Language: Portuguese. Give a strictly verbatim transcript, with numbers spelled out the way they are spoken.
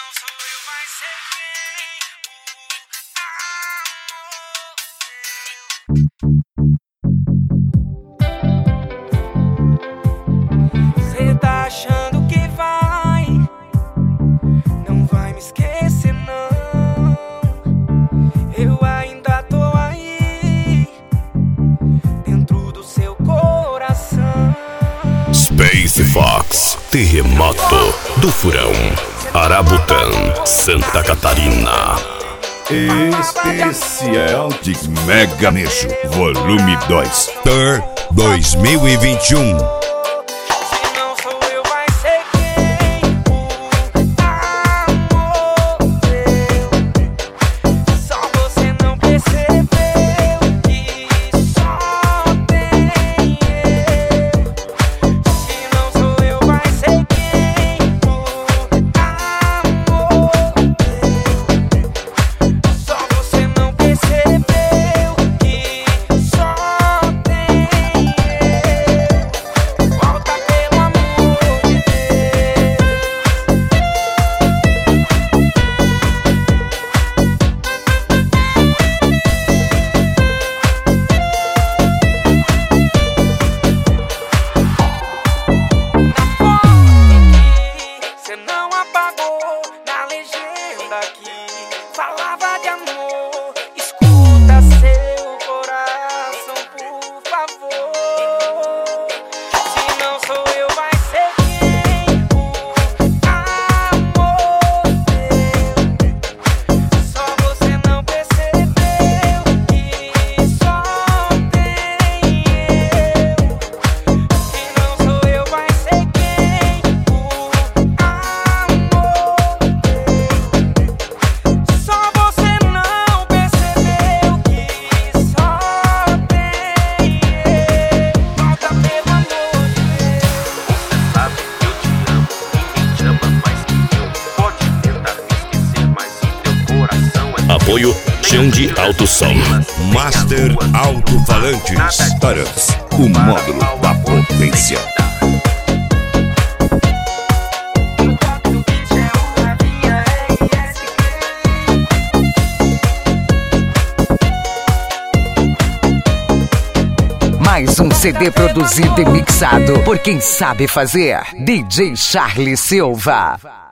Cê tá achando que vai, não vai me esquecer não. Eu ainda tô aí, dentro do seu coração. Space Fox, Terremoto do Furão, Arabutã, Santa Catarina. Especial de Mega Nejo, volume dois, Tour dois mil e vinte e um. Falava de amor, escuta seu coração, por favor. Se não sou eu, vai ser quem? O amor teu. Só você não percebeu que só tem eu. Se não sou eu, vai ser quem? O amor teu. Só você não percebeu que só tem eu. Volta pelo amor de Deus. Você sabe que eu te amo, ninguém te ama mais que eu. Pode tentar me esquecer, mas o teu coração é meu. Apoio Xande Alto Som. Master Alto-Falantes. Taras, o módulo da potência. Mais um C D produzido e mixado por quem sabe fazer. D J Charlie Silva.